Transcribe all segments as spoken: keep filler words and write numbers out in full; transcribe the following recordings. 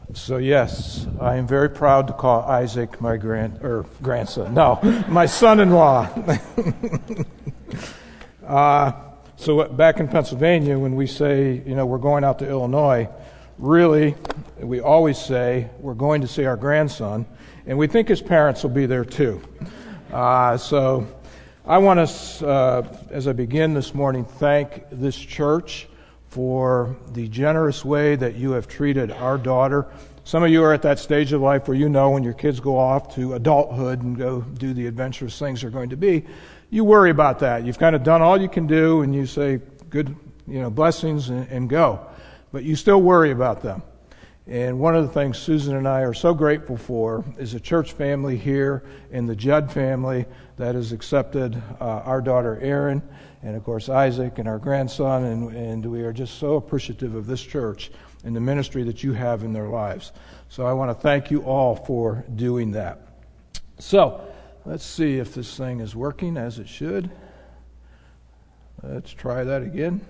So yes, I am very proud to call Isaac my grand or grandson. No, my son-in-law. uh, so back in Pennsylvania, when we say, you know, we're going out to Illinois, really, we always say we're going to see our grandson, and we think his parents will be there too. Uh, so I want to, uh, as I begin this morning, thank this church for the generous way that you have treated our daughter. Some of you are at that stage of life where you know when your kids go off to adulthood and go do the adventurous things they're going to be, you worry about that. You've kind of done all you can do and you say, good, you know, blessings and, and go. But you still worry about them. And one of the things Susan and I are so grateful for is a church family here and the Judd family that has accepted uh, our daughter Erin and, of course, Isaac and our grandson, and, and we are just so appreciative of this church and the ministry that you have in their lives. So I want to thank you all for doing that. So let's see if this thing is working as it should. Let's try that again.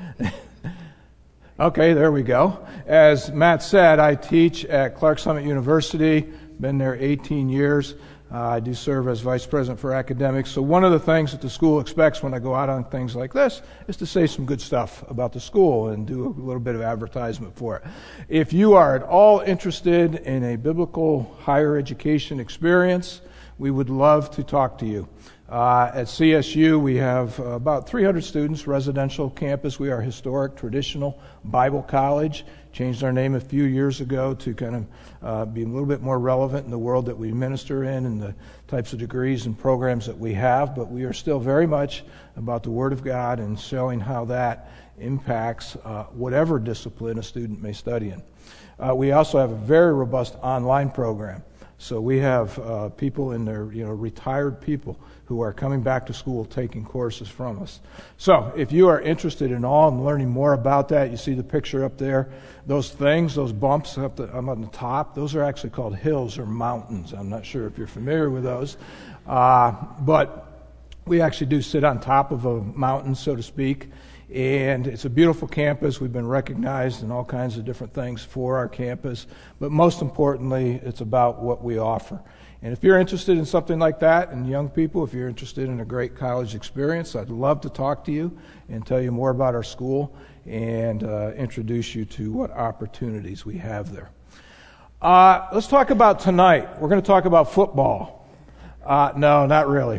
Okay, there we go. As Matt said, I teach at Clark Summit University. Been there eighteen years. Uh, I do serve as vice president for academics. So one of the things that the school expects when I go out on things like this is to say some good stuff about the school and do a little bit of advertisement for it. If you are at all interested in a biblical higher education experience, we would love to talk to you. Uh, at C S U, we have uh, about three hundred students, residential campus. We are a historic, traditional Bible college. Changed our name a few years ago to kind of uh, be a little bit more relevant in the world that we minister in and the types of degrees and programs that we have. But we are still very much about the Word of God and showing how that impacts uh, whatever discipline a student may study in. Uh, we also have a very robust online program. So we have uh, people in their, you know, retired people who are coming back to school taking courses from us. So if you are interested in all and learning more about that, you see the picture up there. Those things, those bumps up, the, up on the top, those are actually called hills or mountains. I'm not sure if you're familiar with those. Uh, but we actually do sit on top of a mountain, so to speak. And it's a beautiful campus. We've been recognized in all kinds of different things for our campus. But most importantly, it's about what we offer. And if you're interested in something like that, and young people, if you're interested in a great college experience, I'd love to talk to you and tell you more about our school and uh, introduce you to what opportunities we have there. Uh, let's talk about tonight. We're going to talk about football. Uh, no, not really.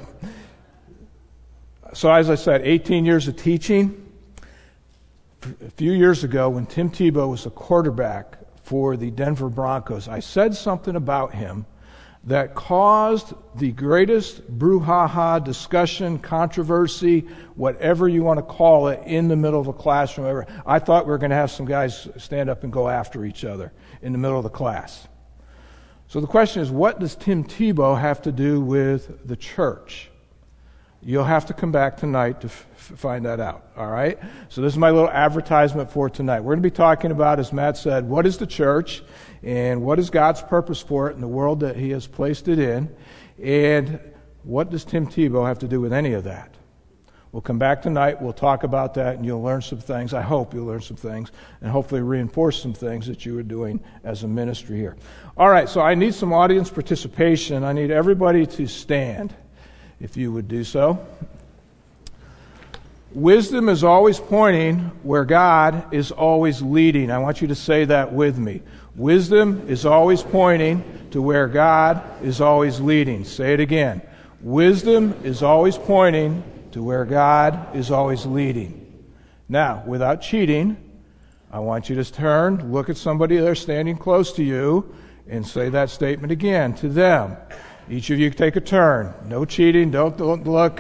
So as I said, eighteen years of teaching. A few years ago, when Tim Tebow was a quarterback for the Denver Broncos, I said something about him that caused the greatest brouhaha, discussion, controversy, whatever you want to call it, in the middle of a classroom. I thought we were going to have some guys stand up and go after each other in the middle of the class. So the question is, what does Tim Tebow have to do with the church? You'll have to come back tonight to f- find that out, all right? So this is my little advertisement for tonight. We're going to be talking about, as Matt said, what is the church and what is God's purpose for it in the world that He has placed it in, and what does Tim Tebow have to do with any of that? We'll come back tonight, we'll talk about that, and you'll learn some things. I hope you'll learn some things, and hopefully reinforce some things that you are doing as a ministry here. All right, so I need some audience participation. I need everybody to stand, if you would do so. Wisdom is always pointing where God is always leading. I want you to say that with me. Wisdom is always pointing to where God is always leading. Say it again. Wisdom is always pointing to where God is always leading. Now, without cheating, I want you to turn, look at somebody there standing close to you, and say that statement again to them. Each of you take a turn. No cheating. Don't, don't look.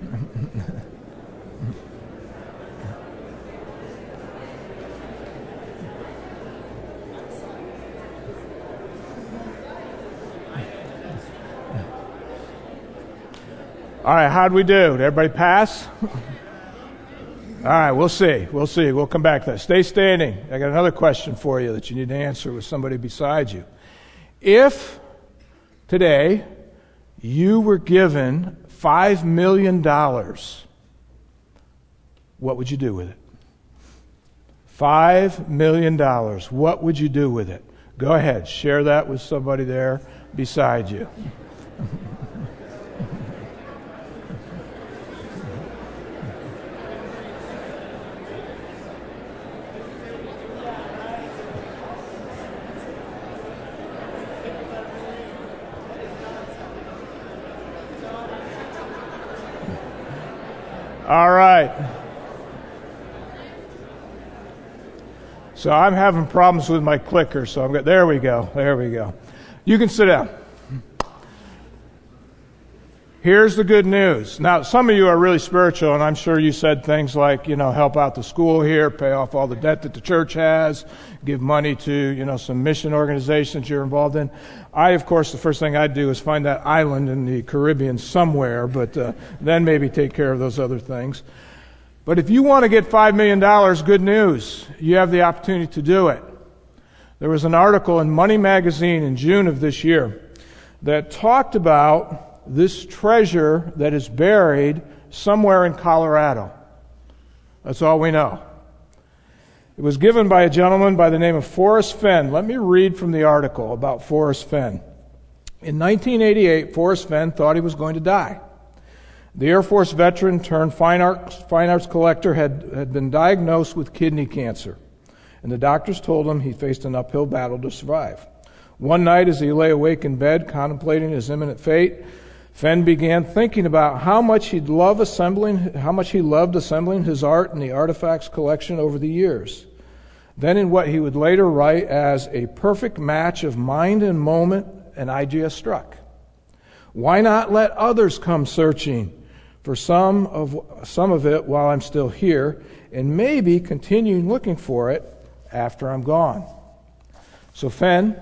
All right, how'd we do? Did everybody pass? All right, we'll see. We'll see. We'll come back to that. Stay standing. I got another question for you that you need to answer with somebody beside you. If today you were given five million dollars, what would you do with it? Five million dollars. What would you do with it? Go ahead, share that with somebody there beside you. All right. So I'm having problems with my clicker, so I'm go- there we go. There we go. You can sit down. Here's the good news. Now, some of you are really spiritual, and I'm sure you said things like, you know, help out the school here, pay off all the debt that the church has, give money to, you know, some mission organizations you're involved in. I, of course, the first thing I'd do is find that island in the Caribbean somewhere, but uh, then maybe take care of those other things. But if you want to get five million dollars, good news. You have the opportunity to do it. There was an article in Money Magazine in June of this year that talked about this treasure that is buried somewhere in Colorado. That's all we know. It was given by a gentleman by the name of Forrest Fenn. Let me read from the article about Forrest Fenn. In nineteen eighty-eight, Forrest Fenn thought he was going to die. The Air Force veteran turned fine arts, fine arts collector had, had been diagnosed with kidney cancer, and the doctors told him he faced an uphill battle to survive. One night, as he lay awake in bed contemplating his imminent fate, Fenn began thinking about how much he'd love assembling, how much he loved assembling his art and the artifacts collection over the years. Then, in what he would later write as a perfect match of mind and moment, an idea struck. Why not let others come searching for some of some of it while I'm still here, and maybe continue looking for it after I'm gone? So Fenn,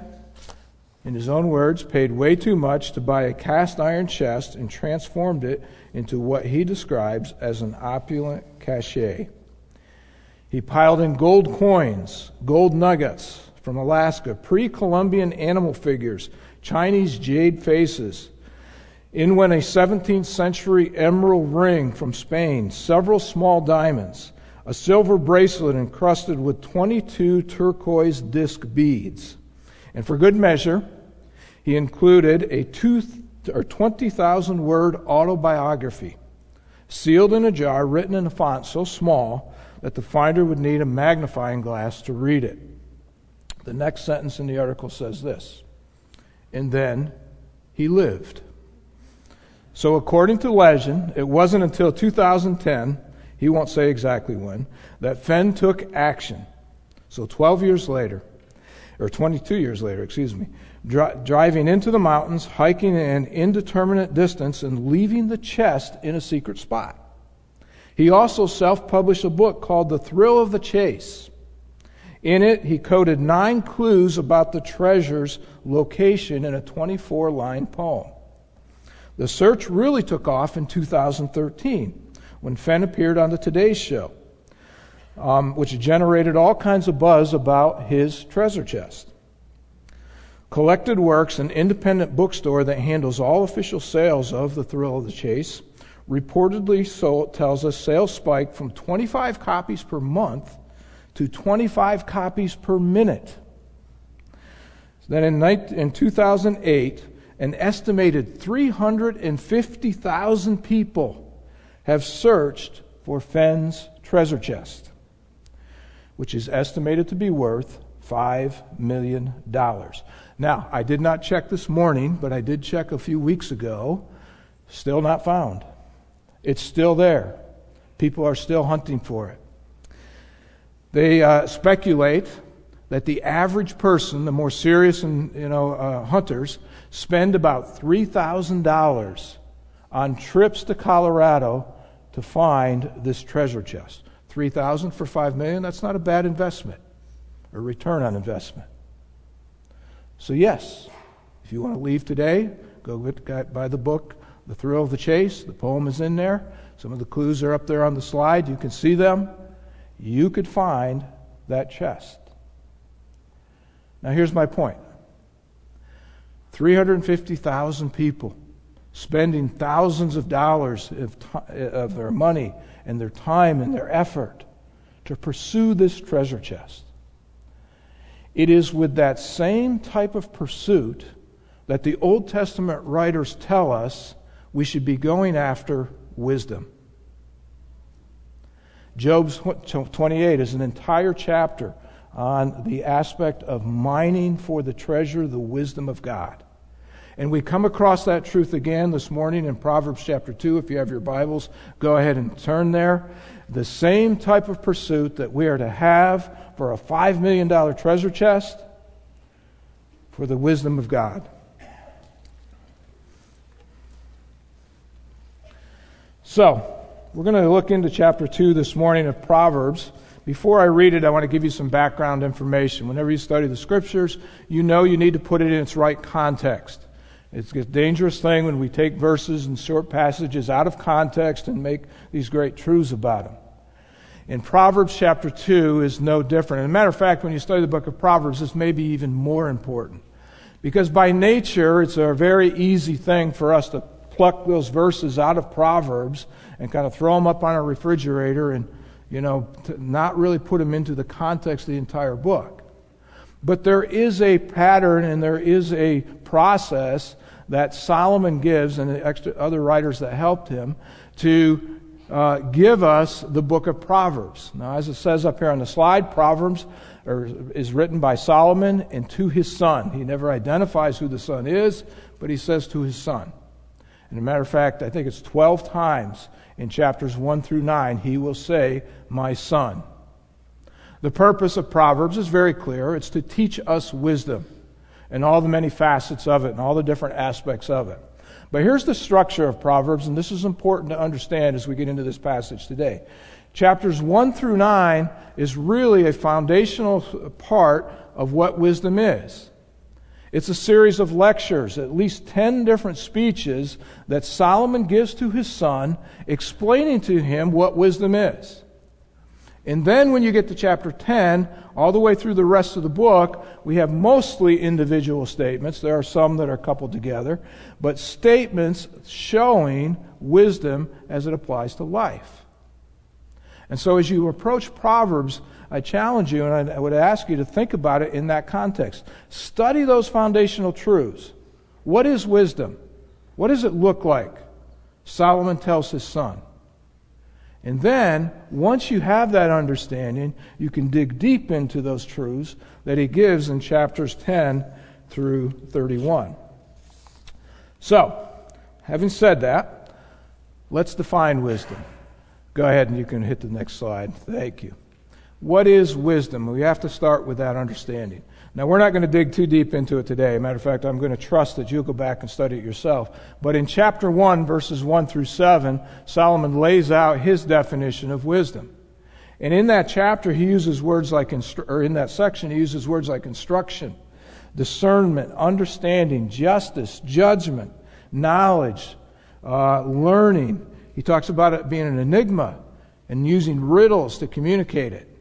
in his own words, paid way too much to buy a cast iron chest and transformed it into what he describes as an opulent cache. He piled in gold coins, gold nuggets from Alaska, pre-Columbian animal figures, Chinese jade faces. In went a seventeenth century emerald ring from Spain, several small diamonds, a silver bracelet encrusted with twenty-two turquoise disc beads. And for good measure, he included a two or twenty thousand word autobiography, sealed in a jar, written in a font so small that the finder would need a magnifying glass to read it. The next sentence in the article says this: and then he lived. So according to legend, it wasn't until two thousand ten, he won't say exactly when, that Fenn took action. So twelve years later, or twenty-two years later, excuse me, dri- driving into the mountains, hiking an indeterminate distance, and leaving the chest in a secret spot. He also self-published a book called The Thrill of the Chase. In it, he coded nine clues about the treasure's location in a twenty-four line poem. The search really took off in two thousand thirteen, when Fenn appeared on the Today Show, um, which generated all kinds of buzz about his treasure chest. Collected Works, an independent bookstore that handles all official sales of The Thrill of the Chase, reportedly sold, tells us sales spiked from twenty-five copies per month to twenty-five copies per minute. Then in, in two thousand eight, an estimated three hundred fifty thousand people have searched for Fenn's treasure chest, which is estimated to be worth five million dollars. Now, I did not check this morning, but I did check a few weeks ago. Still not found. It's still there. People are still hunting for it. They uh, speculate that the average person, the more serious and you know uh, hunters, spend about three thousand dollars on trips to Colorado to find this treasure chest. three thousand dollars for five million dollars, that's not a bad investment, or return on investment. So yes, if you want to leave today, go get, buy the book, The Thrill of the Chase. The poem is in there. Some of the clues are up there on the slide. You can see them. You could find that chest. Now here's my point. three hundred fifty thousand people spending thousands of dollars of, t- of their money and their time and their effort to pursue this treasure chest. It is with that same type of pursuit that the Old Testament writers tell us we should be going after wisdom. Job twenty-eight is an entire chapter on the aspect of mining for the treasure, the wisdom of God. And we come across that truth again this morning in Proverbs chapter two. If you have your Bibles, go ahead and turn there. The same type of pursuit that we are to have for a five million dollars treasure chest, for the wisdom of God. So, we're going to look into chapter two this morning of Proverbs. Before I read it, I want to give you some background information. Whenever you study the Scriptures, you know you need to put it in its right context. It's a dangerous thing when we take verses and short passages out of context and make these great truths about them. In Proverbs chapter two is no different. As a matter of fact, when you study the book of Proverbs, this may be even more important. Because by nature, it's a very easy thing for us to pluck those verses out of Proverbs and kind of throw them up on our refrigerator and, you know, to not really put them into the context of the entire book. But there is a pattern and there is a process that Solomon gives, and the extra other writers that helped him, to uh, give us the book of Proverbs. Now, as it says up here on the slide, Proverbs are, is written by Solomon and to his son. He never identifies who the son is, but he says to his son. And as a matter of fact, I think it's twelve times in chapters one through nine, he will say, my son. The purpose of Proverbs is very clear. It's to teach us wisdom and all the many facets of it and all the different aspects of it. But here's the structure of Proverbs, and this is important to understand as we get into this passage today. Chapters one through nine is really a foundational part of what wisdom is. It's a series of lectures, at least ten different speeches that Solomon gives to his son, explaining to him what wisdom is. And then when you get to chapter ten, all the way through the rest of the book, we have mostly individual statements. There are some that are coupled together, but statements showing wisdom as it applies to life. And so as you approach Proverbs, I challenge you and I would ask you to think about it in that context. Study those foundational truths. What is wisdom? What does it look like? Solomon tells his son. And then, once you have that understanding, you can dig deep into those truths that he gives in chapters ten through thirty-one. So, having said that, let's define wisdom. Go ahead and you can hit the next slide. Thank you. What is wisdom? We have to start with that understanding. Now, we're not going to dig too deep into it today. Matter of fact, I'm going to trust that you'll go back and study it yourself. But in chapter one, verses one through seven, Solomon lays out his definition of wisdom. And in that chapter, he uses words like, instru- or in that section, he uses words like instruction, discernment, understanding, justice, judgment, knowledge, uh, learning. He talks about it being an enigma and using riddles to communicate it.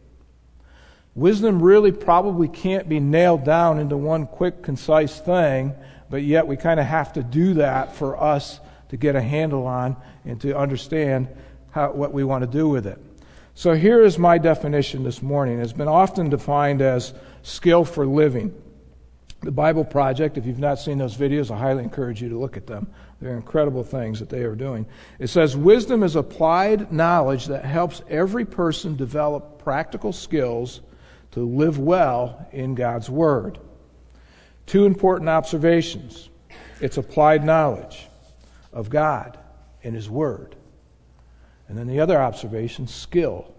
Wisdom really probably can't be nailed down into one quick, concise thing, but yet we kind of have to do that for us to get a handle on and to understand how, what we want to do with it. So here is my definition this morning. It's been often defined as skill for living. The Bible Project, if you've not seen those videos, I highly encourage you to look at them. They're incredible things that they are doing. It says, wisdom is applied knowledge that helps every person develop practical skills to live well in God's Word. Two important observations. It's applied knowledge of God and His Word. And then the other observation, skill.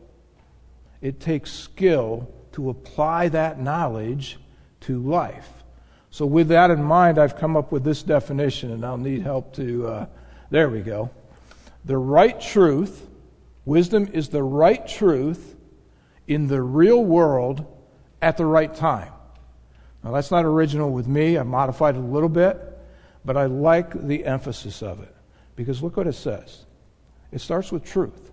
It takes skill to apply that knowledge to life. So with that in mind, I've come up with this definition, and I'll need help to, uh, there we go. The right truth, wisdom is the right truth in the real world at the right time. Now that's not original with me. I modified it a little bit, but I like the emphasis of it. Because look what it says. It starts with truth.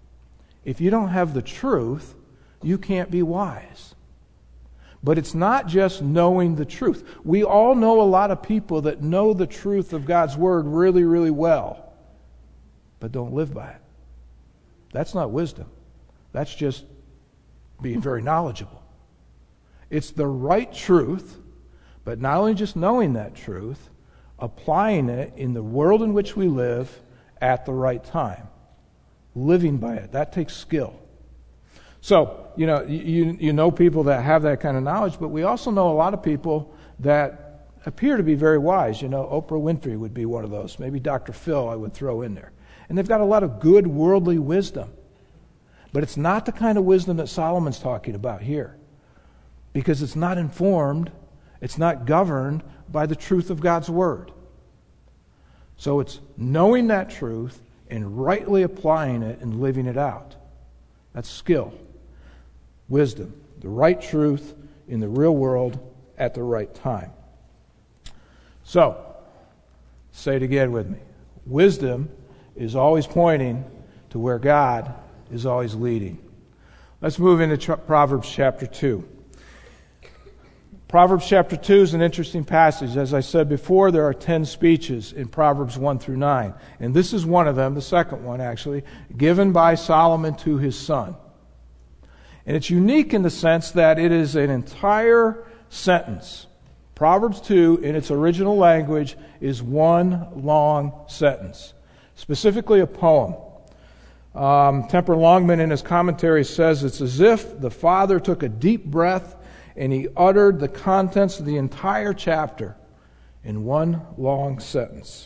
If you don't have the truth, you can't be wise. But it's not just knowing the truth. We all know a lot of people that know the truth of God's Word really, really well, but don't live by it. That's not wisdom. That's just being very knowledgeable. It's the right truth, but not only just knowing that truth, applying it in the world in which we live at the right time. Living by it. That takes skill. So, you know, you, you know people that have that kind of knowledge, but we also know a lot of people that appear to be very wise. You know, Oprah Winfrey would be one of those. Maybe Doctor Phil I would throw in there. And they've got a lot of good worldly wisdom. But it's not the kind of wisdom that Solomon's talking about here. Because it's not informed, it's not governed by the truth of God's Word. So it's knowing that truth and rightly applying it and living it out. That's skill. Wisdom. The right truth in the real world at the right time. So, say it again with me. Wisdom is always pointing to where God is always leading. Let's move into Proverbs chapter two. Proverbs chapter two is an interesting passage. As I said before, there are ten speeches in Proverbs one through nine. And this is one of them, the second one actually, given by Solomon to his son. And it's unique in the sense that it is an entire sentence. Proverbs two, in its original language, is one long sentence. Specifically a poem. Um, Temper Longman in his commentary says it's as if the father took a deep breath and he uttered the contents of the entire chapter in one long sentence.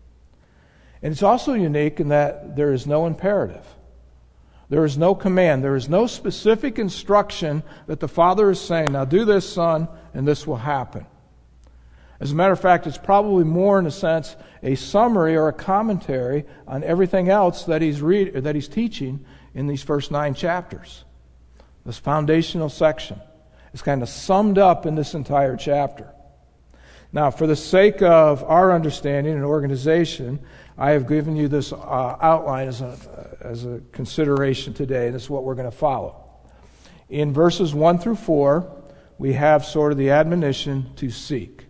And it's also unique in that there is no imperative. There is no command. There is no specific instruction that the father is saying, now do this, son, and this will happen. As a matter of fact, it's probably more, in a sense, a summary or a commentary on everything else that he's read, that he's teaching in these first nine chapters. This foundational section is kind of summed up in this entire chapter. Now, for the sake of our understanding and organization, I have given you this uh, outline as a, as a consideration today, and this is what we're going to follow. In verses one through four, we have sort of the admonition to seek.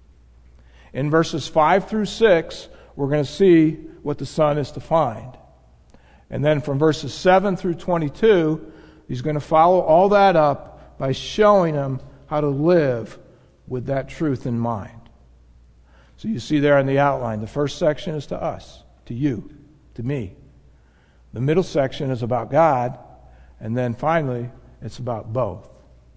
In verses five through six, we're going to see what the son is to find. And then from verses seven through twenty-two, he's going to follow all that up by showing them how to live with that truth in mind. So you see there in the outline, the first section is to us, to you, to me. The middle section is about God, and then finally, it's about both.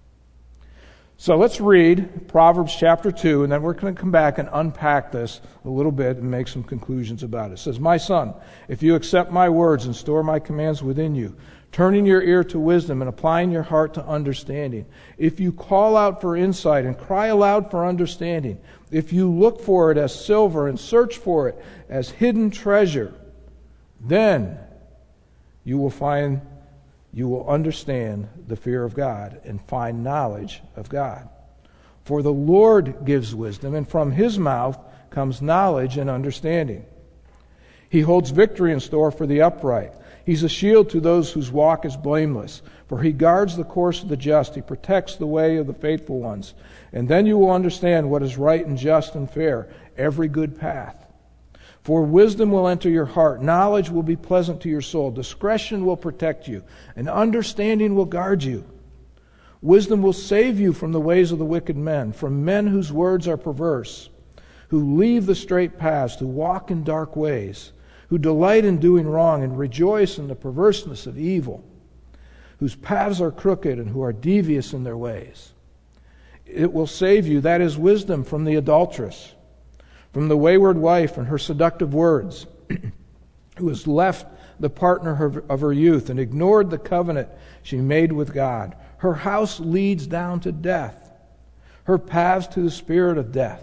So let's read Proverbs chapter two, and then we're going to come back and unpack this a little bit and make some conclusions about it. It says, "My son, if you accept my words and store my commands within you, turning your ear to wisdom and applying your heart to understanding, if you call out for insight and cry aloud for understanding, if you look for it as silver and search for it as hidden treasure, then you will find You will understand the fear of God and find knowledge of God. For the Lord gives wisdom, and from his mouth comes knowledge and understanding. He holds victory in store for the upright. He's a shield to those whose walk is blameless. For he guards the course of the just. He protects the way of the faithful ones. And then you will understand what is right and just and fair, every good path. For wisdom will enter your heart, knowledge will be pleasant to your soul, discretion will protect you, and understanding will guard you. Wisdom will save you from the ways of the wicked men, from men whose words are perverse, who leave the straight paths, who walk in dark ways, who delight in doing wrong and rejoice in the perverseness of evil, whose paths are crooked and who are devious in their ways. It will save you, that is wisdom, from the adulteress, from the wayward wife and her seductive words, who has left the partner of her youth and ignored the covenant she made with God. Her house leads down to death, her paths to the spirit of death.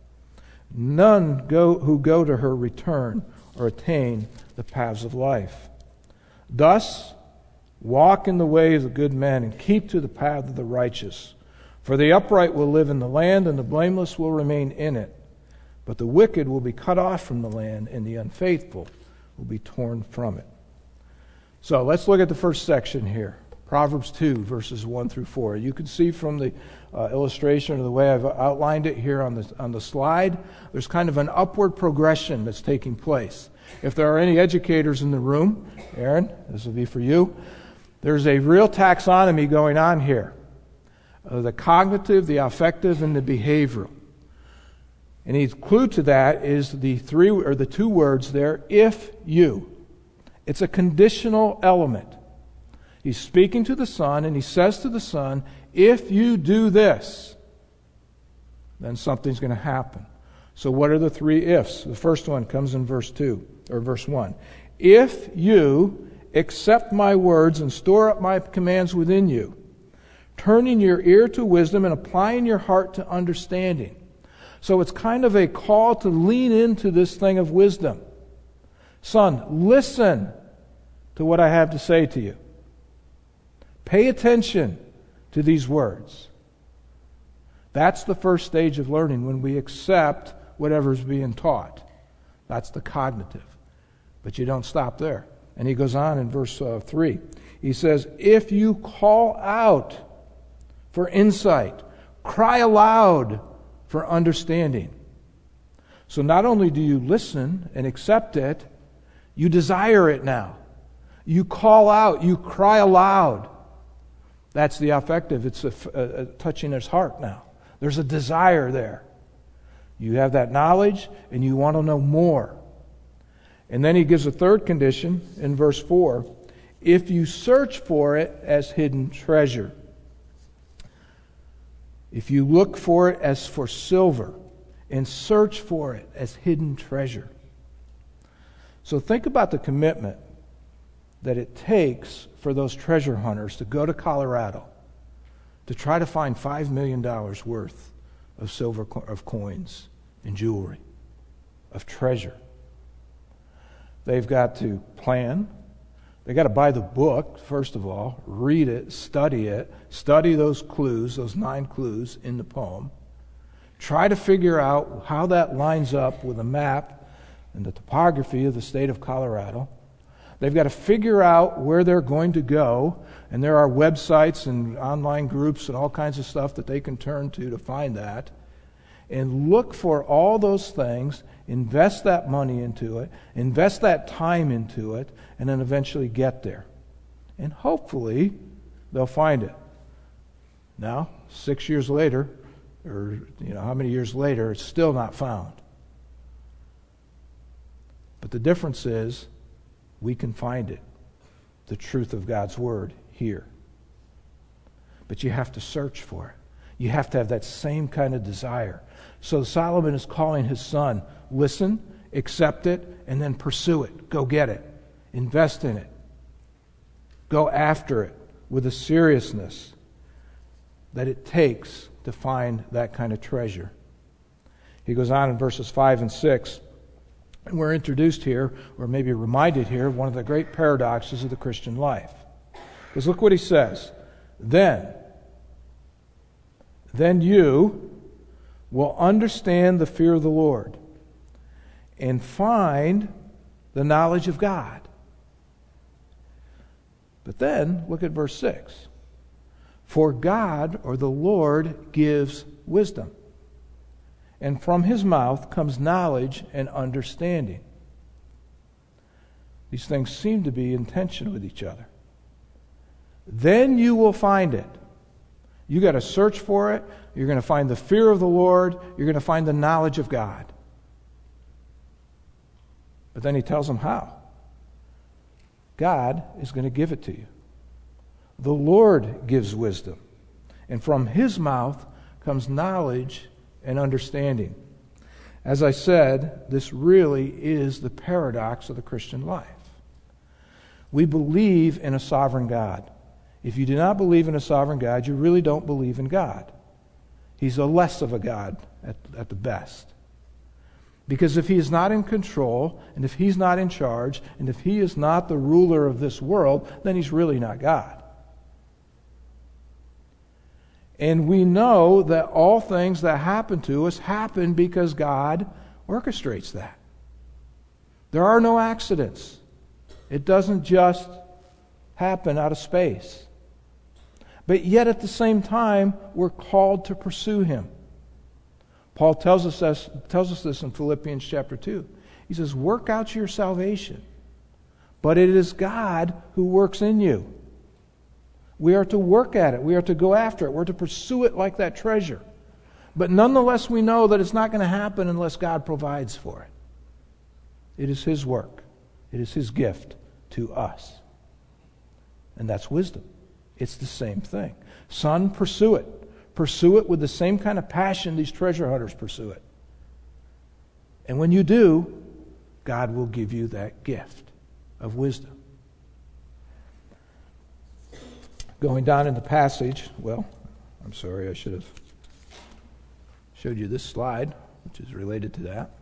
None go, who go to her return or attain the paths of life. Thus, walk in the way of the good men and keep to the path of the righteous. For the upright will live in the land, and the blameless will remain in it. But the wicked will be cut off from the land, and the unfaithful will be torn from it." So let's look at the first section here. Proverbs two, verses one through four. You can see from the uh, illustration or the way I've outlined it here on the, on the slide, there's kind of an upward progression that's taking place. If there are any educators in the room, Aaron, this will be for you, there's a real taxonomy going on here. Uh, the cognitive, the affective, and the behavioral. And the clue to that is the three or the two words there, if you. It's a conditional element. He's speaking to the Son, and he says to the Son, if you do this, then something's going to happen. So what are the three ifs? The first one comes in verse two, or verse one. If you accept my words and store up my commands within you, turning your ear to wisdom and applying your heart to understanding. So it's kind of a call to lean into this thing of wisdom. Son, listen to what I have to say to you. Pay attention to these words. That's the first stage of learning, when we accept whatever's being taught. That's the cognitive. But you don't stop there. And he goes on in verse uh, three. He says, if you call out for insight, cry aloud for understanding. So not only do you listen and accept it, you desire it now. You call out, you cry aloud. That's the affective. It's a, a, a touching his heart now. There's a desire there. You have that knowledge and you want to know more. And then he gives a third condition in verse four. If you search for it as hidden treasure. If you look for it as for silver and search for it as hidden treasure. So think about the commitment that it takes for those treasure hunters to go to Colorado to try to find five million dollars worth of silver, of coins and jewelry, of treasure. They've got to plan. They've got to buy the book, first of all, read it, study it, study those clues, those nine clues in the poem. Try to figure out how that lines up with a map and the topography of the state of Colorado. They've got to figure out where they're going to go, and there are websites and online groups and all kinds of stuff that they can turn to to find that. And look for all those things, invest that money into it, invest that time into it, and then eventually get there. And hopefully they'll find it. Now, six years later, or you know how many years later, it's still not found. But the difference is we can find it, the truth of God's Word here. But you have to search for it. You have to have that same kind of desire. So Solomon is calling his son, listen, accept it, and then pursue it. Go get it. Invest in it. Go after it with a seriousness that it takes to find that kind of treasure. He goes on in verses five and six, and we're introduced here, or maybe reminded here, of one of the great paradoxes of the Christian life. Because look what he says. Then, then you will understand the fear of the Lord and find the knowledge of God. But then, look at verse six. For God, or the Lord, gives wisdom, and from his mouth comes knowledge and understanding. These things seem to be in tension with each other. Then you will find it. You got to search for it. You're going to find the fear of the Lord. You're going to find the knowledge of God. But then he tells them how. God is going to give it to you. The Lord gives wisdom, and from his mouth comes knowledge and understanding. As I said, this really is the paradox of the Christian life. We believe in a sovereign God. If you do not believe in a sovereign God, you really don't believe in God. He's a less of a God at, at the best. Because if he is not in control, and if he's not in charge, and if he is not the ruler of this world, then he's really not God. And we know that all things that happen to us happen because God orchestrates that. There are no accidents. It doesn't just happen out of space. But yet at the same time, we're called to pursue him. Paul tells us this, tells us this in Philippians chapter two. He says, work out your salvation, but it is God who works in you. We are to work at it. We are to go after it. We're to pursue it like that treasure. But nonetheless, we know that it's not going to happen unless God provides for it. It is His work. It is His gift to us. And that's wisdom. It's the same thing. Son, pursue it. Pursue it with the same kind of passion these treasure hunters pursue it. And when you do, God will give you that gift of wisdom. Going down in the passage, well, I'm sorry, I should have showed you this slide, which is related to that.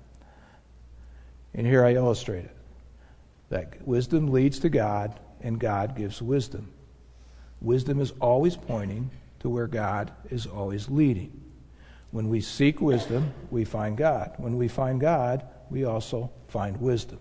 And here I illustrate it. That wisdom leads to God, and God gives wisdom. Wisdom is always pointing to where God is always leading. When we seek wisdom, we find God. When we find God, we also find wisdom.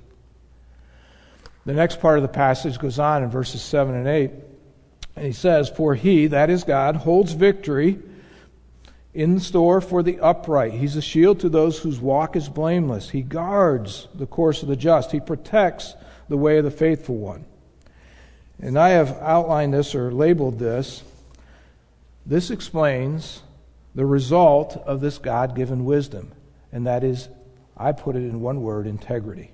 The next part of the passage goes on in verses seven and eight. And he says, "For he," that is God, "holds victory in store for the upright. He's a shield to those whose walk is blameless. He guards the course of the just. He protects the way of the faithful one." And I have outlined this or labeled this. This explains the result of this God-given wisdom. And that is, I put it in one word, integrity.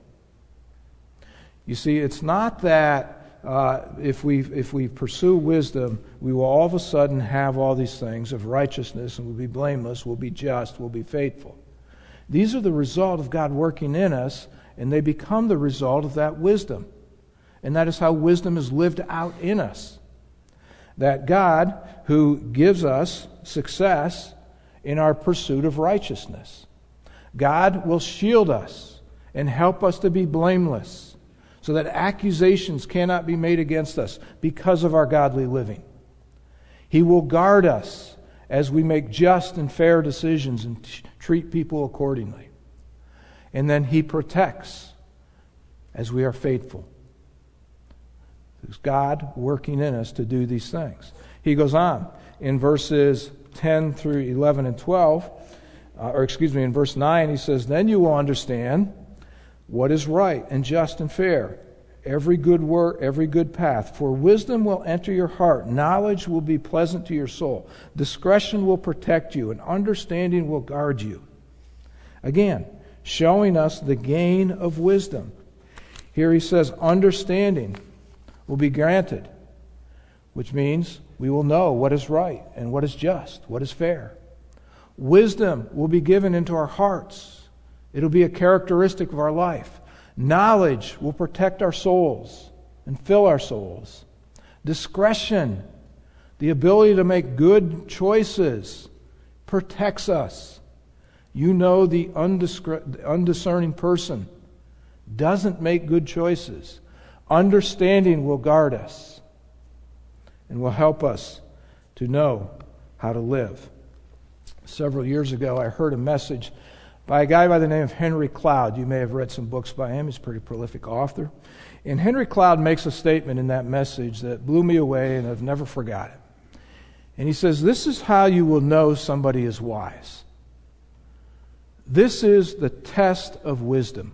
You see, it's not that uh, if we if we pursue wisdom, we will all of a sudden have all these things of righteousness, and we'll be blameless, we'll be just, we'll be faithful. These are the result of God working in us, and they become the result of that wisdom. And that is how wisdom is lived out in us. That God, who gives us success in our pursuit of righteousness. God will shield us and help us to be blameless, so that accusations cannot be made against us because of our godly living. He will guard us as we make just and fair decisions and t- treat people accordingly. And then He protects as we are faithful. It's God working in us to do these things. He goes on in verses ten through eleven and twelve, uh, or excuse me, in verse nine, he says, "Then you will understand what is right and just and fair, every good work, every good path. For wisdom will enter your heart, knowledge will be pleasant to your soul, discretion will protect you, and understanding will guard you." Again, showing us the gain of wisdom. Here he says, understanding will be granted, which means we will know what is right and what is just, what is fair. Wisdom will be given into our hearts. It'll be a characteristic of our life. Knowledge will protect our souls and fill our souls. Discretion, the ability to make good choices, protects us. You know, the undiscre- undiscerning person doesn't make good choices. Understanding will guard us and will help us to know how to live. Several years ago, I heard a message by a guy by the name of Henry Cloud. You may have read some books by him. He's a pretty prolific author. And Henry Cloud makes a statement in that message that blew me away, and I've never forgot it. And he says, "This is how you will know somebody is wise. This is the test of wisdom.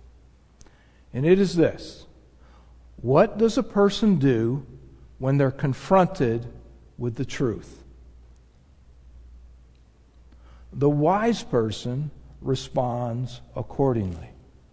And it is this: what does a person do when they're confronted with the truth? The wise person responds accordingly."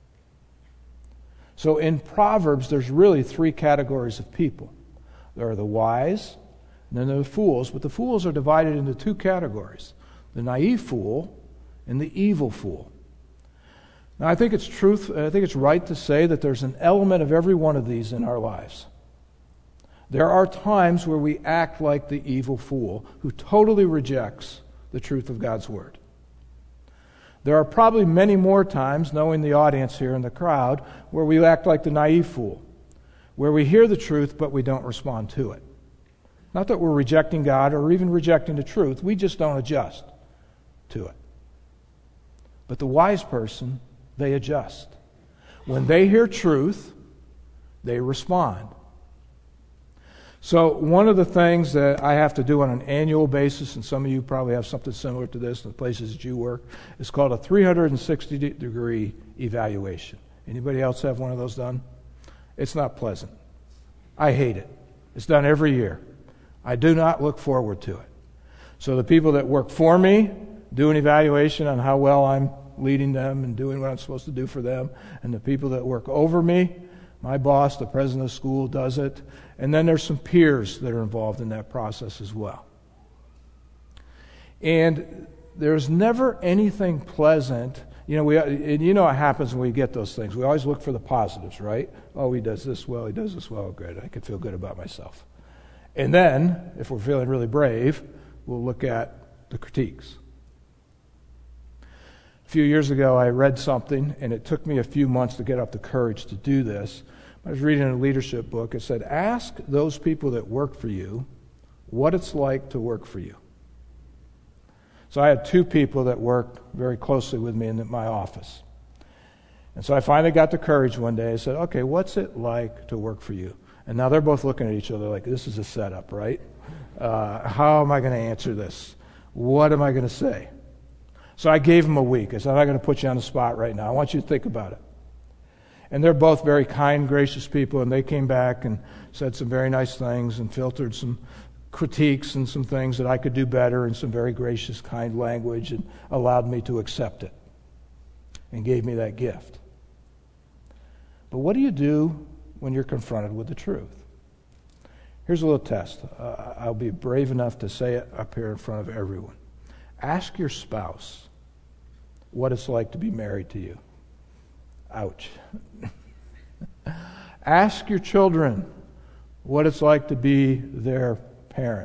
So in Proverbs, there's really three categories of people. There are the wise, and then there are the fools, but the fools are divided into two categories: the naive fool and the evil fool. Now, I think it's truth. I think it's right to say that there's an element of every one of these in our lives. There are times where we act like the evil fool who totally rejects the truth of God's Word. There are probably many more times, knowing the audience here in the crowd, where we act like the naive fool, where we hear the truth but we don't respond to it. Not that we're rejecting God or even rejecting the truth, we just don't adjust to it. But the wise person, they adjust. When they hear truth, they respond. So one of the things that I have to do on an annual basis, and some of you probably have something similar to this in the places that you work, is called a three hundred sixty degree evaluation. Anybody else have one of those done? It's not pleasant. I hate it. It's done every year. I do not look forward to it. So the people that work for me do an evaluation on how well I'm leading them and doing what I'm supposed to do for them. And the people that work over me, my boss, the president of the school, does it. And then there's some peers that are involved in that process as well. And there's never anything pleasant. You know, we, and you know what happens when we get those things. We always look for the positives, right? Oh, he does this well, he does this well, good. I can feel good about myself. And then, if we're feeling really brave, we'll look at the critiques. A few years ago, I read something, and it took me a few months to get up the courage to do this. I was reading a leadership book. It said, ask those people that work for you what it's like to work for you. So I had two people that worked very closely with me in my office. And so I finally got the courage one day. I said, okay, what's it like to work for you? And now they're both looking at each other like, this is a setup, right? Uh, how am I going to answer this? What am I going to say? So I gave them a week. I said, I'm not going to put you on the spot right now. I want you to think about it. And they're both very kind, gracious people, and they came back and said some very nice things and filtered some critiques and some things that I could do better in some very gracious, kind language, and allowed me to accept it and gave me that gift. But what do you do when you're confronted with the truth? Here's a little test. Uh, I'll be brave enough to say it up here in front of everyone. Ask your spouse what it's like to be married to you. Ouch. Ask your children what it's like to be their parent.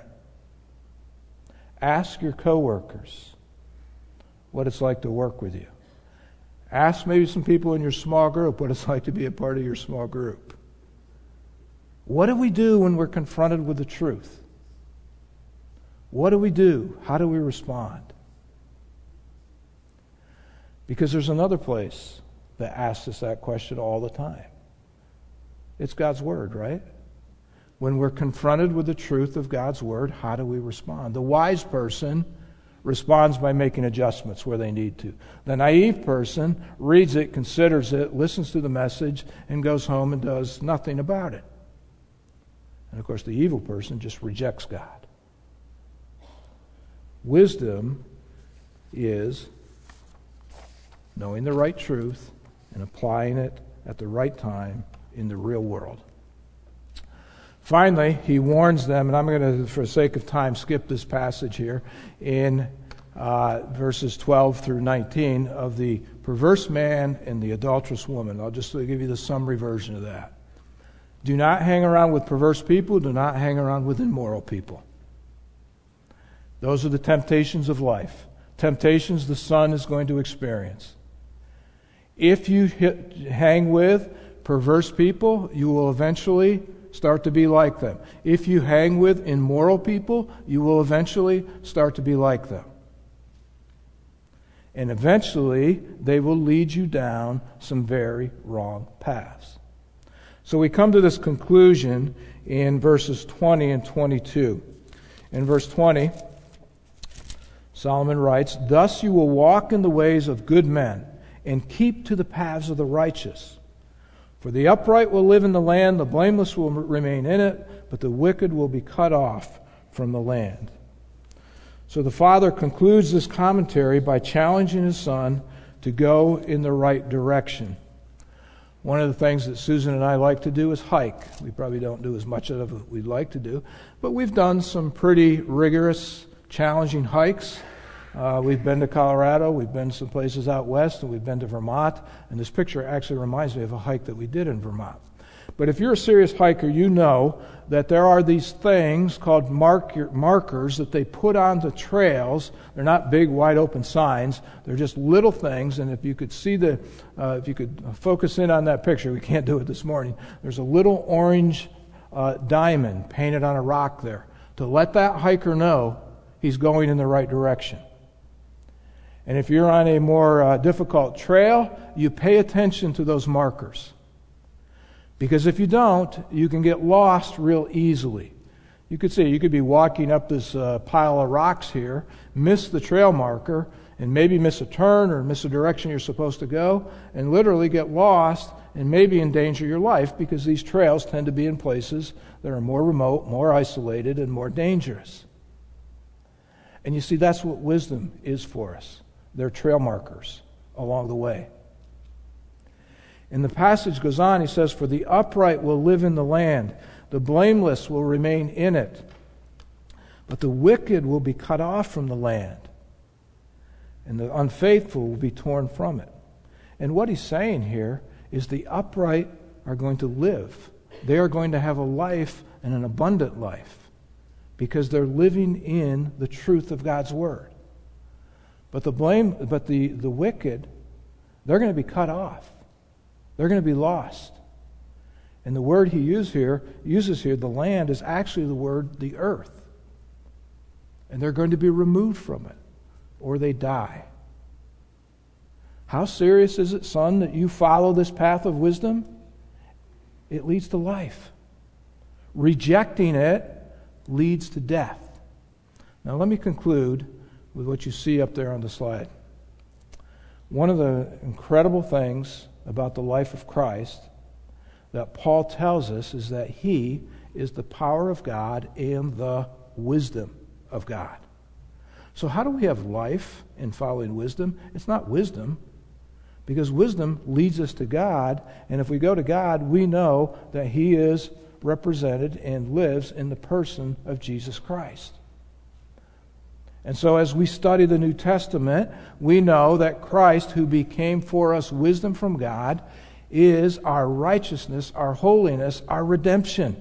Ask your coworkers what it's like to work with you. Ask maybe some people in your small group what it's like to be a part of your small group. What do we do when we're confronted with the truth? What do we do? How do we respond? Because there's another place that asks us that question all the time. It's God's Word, right? When we're confronted with the truth of God's Word, how do we respond? The wise person responds by making adjustments where they need to. The naive person reads it, considers it, listens to the message, and goes home and does nothing about it. And of course, the evil person just rejects God. Wisdom is knowing the right truth and applying it at the right time in the real world. Finally, he warns them, and I'm going to, for the sake of time, skip this passage here, in uh, verses twelve through nineteen, of the perverse man and the adulterous woman. I'll just give you the summary version of that. Do not hang around with perverse people. Do not hang around with immoral people. Those are the temptations of life. Temptations the son is going to experience. If you hit, hang with perverse people, you will eventually start to be like them. If you hang with immoral people, you will eventually start to be like them. And eventually, they will lead you down some very wrong paths. So we come to this conclusion in verses twenty and twenty-two. In verse twenty, Solomon writes, "Thus you will walk in the ways of good men, and keep to the paths of the righteous. For the upright will live in the land, the blameless will remain in it, but the wicked will be cut off from the land." So the father concludes this commentary by challenging his son to go in the right direction. One of the things that Susan and I like to do is hike. We probably don't do as much of it as we'd like to do, but we've done some pretty rigorous, challenging hikes. Uh, we've been to Colorado, we've been some places out west, and we've been to Vermont. And this picture actually reminds me of a hike that we did in Vermont. But if you're a serious hiker, you know that there are these things called mark, markers that they put on the trails. They're not big, wide open signs. They're just little things. And if you could see the, uh, if you could focus in on that picture, we can't do it this morning. There's a little orange uh, diamond painted on a rock there to let that hiker know he's going in the right direction. And if you're on a more uh, difficult trail, you pay attention to those markers. Because if you don't, you can get lost real easily. You could see, you could be walking up this uh, pile of rocks here, miss the trail marker, and maybe miss a turn or miss a direction you're supposed to go and literally get lost and maybe endanger your life, because these trails tend to be in places that are more remote, more isolated, and more dangerous. And you see, that's what wisdom is for us. They're trail markers along the way. And the passage goes on, he says, "For the upright will live in the land, the blameless will remain in it, but the wicked will be cut off from the land, and the unfaithful will be torn from it." And what he's saying here is the upright are going to live. They are going to have a life, and an abundant life, because they're living in the truth of God's Word. But the blame, but the, the wicked, they're going to be cut off. They're going to be lost. And the word he uses here, uses here, the land, is actually the word the earth. And they're going to be removed from it, or they die. How serious is it, son, that you follow this path of wisdom? It leads to life. Rejecting it leads to death. Now let me conclude with what you see up there on the slide. One of the incredible things about the life of Christ that Paul tells us is that he is the power of God and the wisdom of God. So how do we have life in following wisdom? It's not wisdom, because wisdom leads us to God, and if we go to God, we know that he is represented and lives in the person of Jesus Christ. And so as we study the New Testament, we know that Christ, who became for us wisdom from God, is our righteousness, our holiness, our redemption.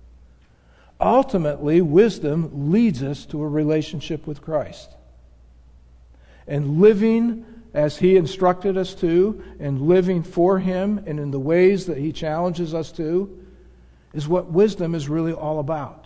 Ultimately, wisdom leads us to a relationship with Christ. And living as he instructed us to, and living for him and in the ways that he challenges us to, is what wisdom is really all about.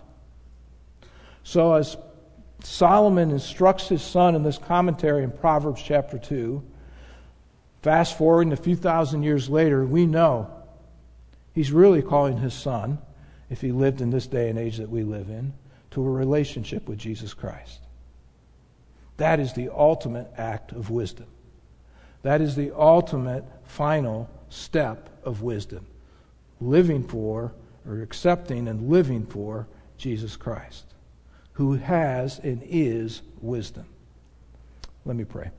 So as Solomon instructs his son in this commentary in Proverbs chapter two, fast forwarding a few thousand years later, we know he's really calling his son, if he lived in this day and age that we live in, to a relationship with Jesus Christ. That is the ultimate act of wisdom. That is the ultimate final step of wisdom. Living for, or accepting and living for Jesus Christ, who has and is wisdom. Let me pray.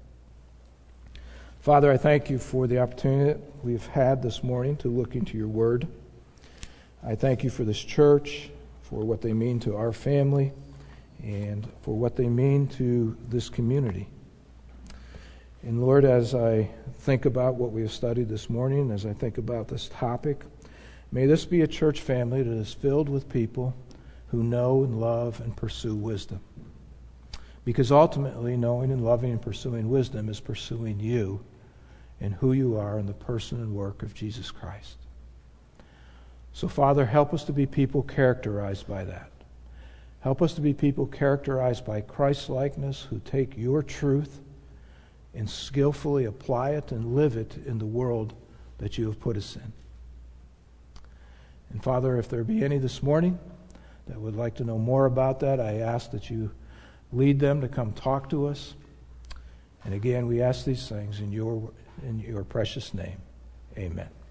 Father, I thank you for the opportunity that we've had this morning to look into your word. I thank you for this church, for what they mean to our family, and for what they mean to this community. And Lord, as I think about what we have studied this morning, as I think about this topic, may this be a church family that is filled with people who know and love and pursue wisdom. Because ultimately, knowing and loving and pursuing wisdom is pursuing you and who you are in the person and work of Jesus Christ. So, Father, help us to be people characterized by that. Help us to be people characterized by Christ-likeness, who take your truth and skillfully apply it and live it in the world that you have put us in. And Father, if there be any this morning that would like to know more about that, I ask that you lead them to come talk to us. And again, we ask these things in your in your precious name. Amen.